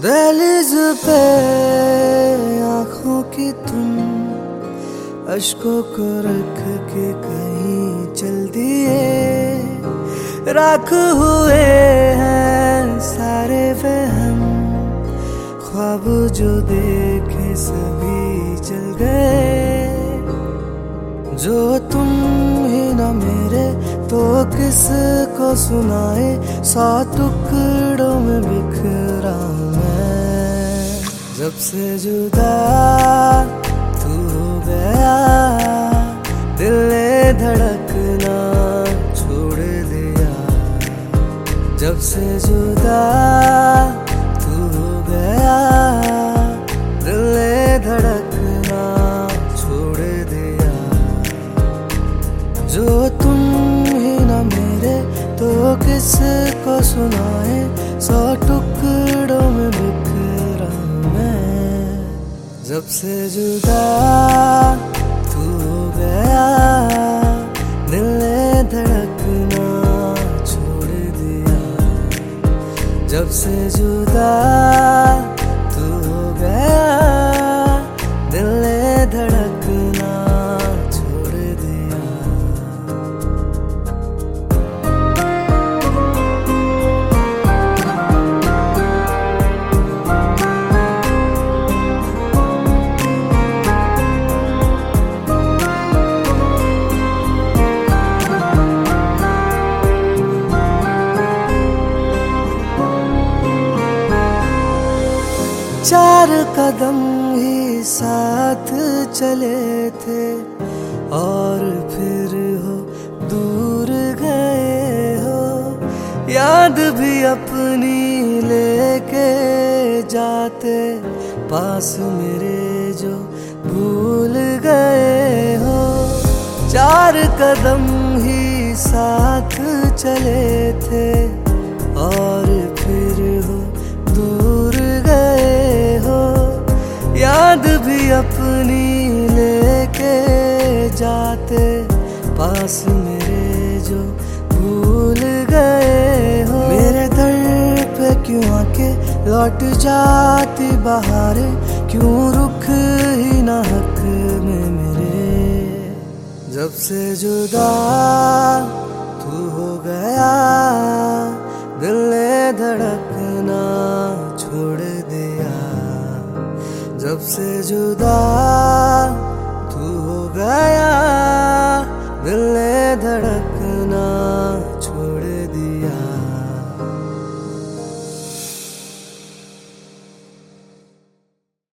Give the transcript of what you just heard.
दहलीज पे आंखों की तुम अश्कों को रख के कहीं चल दिए। राख हुए हैं सारे वहम, ख्वाब जो देखे सभी चल गए। जो तुम ही ना मेरे तो किसको सुनाए, 100 टुकड़ों में बिखरा मैं। जब से जुदा तू हो गया, दिल ने धड़कना छोड़ दिया। जब से जुदा तू हो गया, दिल ने धड़कना छोड़ दिया। जो तुम ही ना मेरे तो किसको सुनाए, 100 टुकड़ों में बिखरा मैं। जब से जुदा तू हो गया, दिल ने धड़कना छोड़ दिया। जब से जुदा तू हो गया, दिल ने धड़कना छोड़ दिया। चार कदम ही साथ चले थे और फिर हो दूर गए हो। याद भी अपनी लेके जाते, पास मेरे जो भूल गए हो। चार कदम ही साथ चले थे और फिर हो दूर गए हो। याद भी अपनी लेके जाते, पास मेरे जो भूल गए हो। मेरे दर पे क्यों आके लौट जाती बहारें, क्यों रुख ही ना हक में मेरे। जब से जुदा तू हो गया, दिल ने धड़कना छोड़ दिया। जब से जुदा तू हो गया,